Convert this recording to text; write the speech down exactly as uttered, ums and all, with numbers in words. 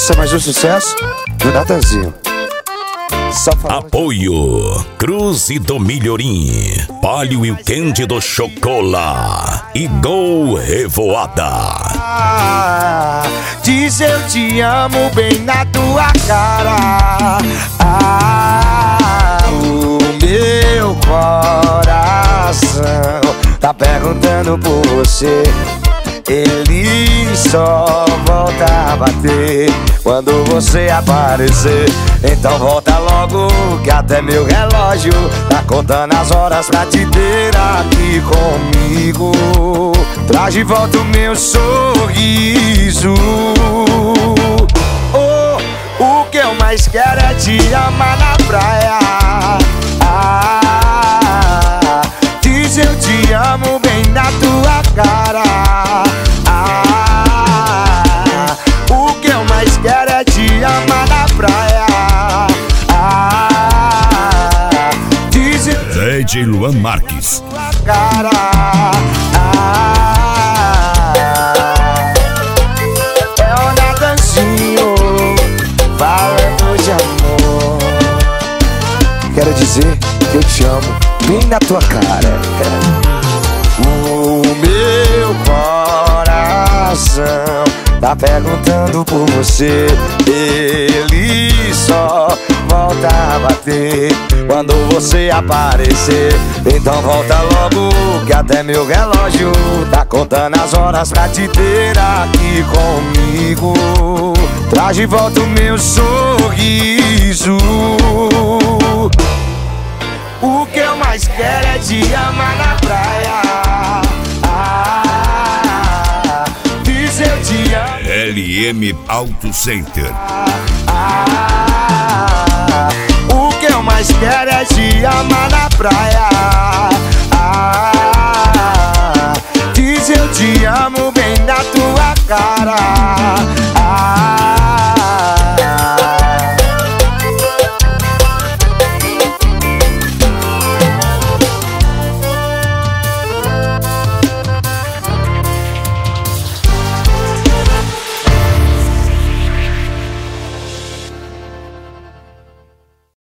Esse é mais um sucesso do Natanzinho. Apoio Cruz e do Milhorim, Palio e o Quente do Chocola e Gol Revoada. Ah, diz eu te amo bem na tua cara. Ah, o meu coração tá perguntando por você. Ele só volta a bater quando você aparecer. Então volta logo que até meu relógio tá contando as horas pra te ter aqui comigo. Traz de volta o meu sorriso. Oh, o que eu mais quero é te amar na praia. Ah, diz eu te amo bem na tua cara. Ah, o que eu mais quero é te amar na praia. Ah, diz eu D J Luan Marques. tua cara. Ah, é o Natanzinho falando de amor. Quero dizer que eu te amo bem na tua cara. O meu coração tá perguntando por você. Ele só volta a bater quando você aparecer. Então volta logo que até meu relógio tá contando as horas pra te ter aqui comigo. Traz de volta o meu sorriso. O que eu mais quero é te amar na praia. Ah, diz eu te amo. L M Auto Center. Ah, o que eu mais quero é te amar na praia. Ah, diz eu te amo bem na tua cara.